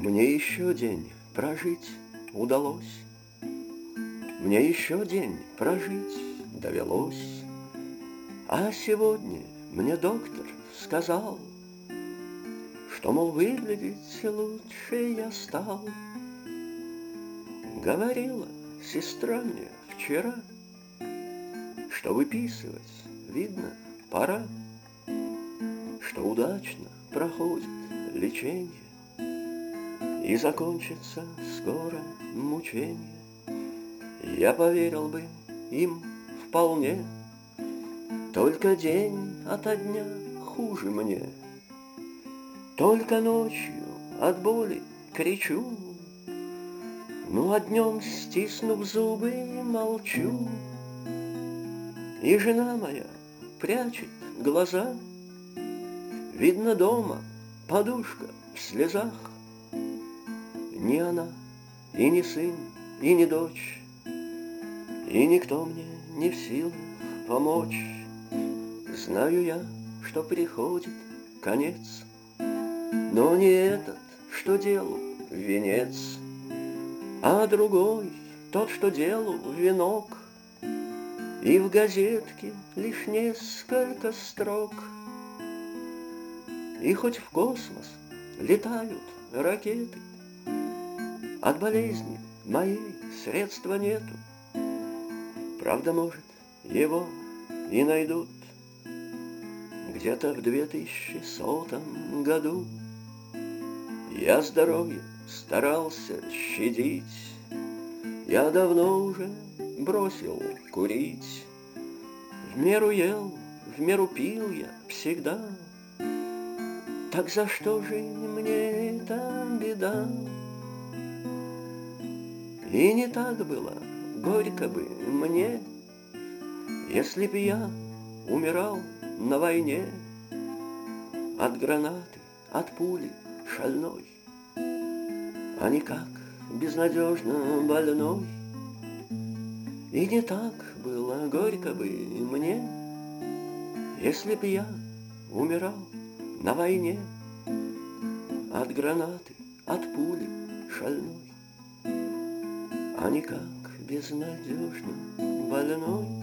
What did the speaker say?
Мне еще день прожить удалось, Мне еще день прожить довелось. А сегодня мне доктор сказал, Что, мол, выглядеть лучше я стал. Говорила сестра мне вчера, Что выписывать, видно, пора, Что удачно проходит лечение и закончится скоро мучение. Я поверил бы им вполне, Только день ото дня хуже мне. Только ночью от боли кричу, Ну а днем, стиснув зубы, молчу. И жена моя прячет глаза, Видно, дома подушка в слезах. Ни она, и ни сын, и ни дочь, И никто мне не в силах помочь. Знаю я, что приходит конец, Но не этот, что делу венец, А другой, тот, что делу венок. И в газетке лишь несколько строк. И хоть в космос летают ракеты, От болезни моей средства нету. Правда, может, его и найдут Где-то в 2100 году. Я здоровье старался щадить, Я давно уже бросил курить. В меру ел, в меру пил я всегда. Так за что же мне эта беда? И не так было горько бы мне, Если б я умирал на войне От гранаты, от пули шальной, А не как безнадежно больной. И не так было горько бы мне, Если б я умирал на войне От гранаты, от пули шальной, А не как безнадежно больной.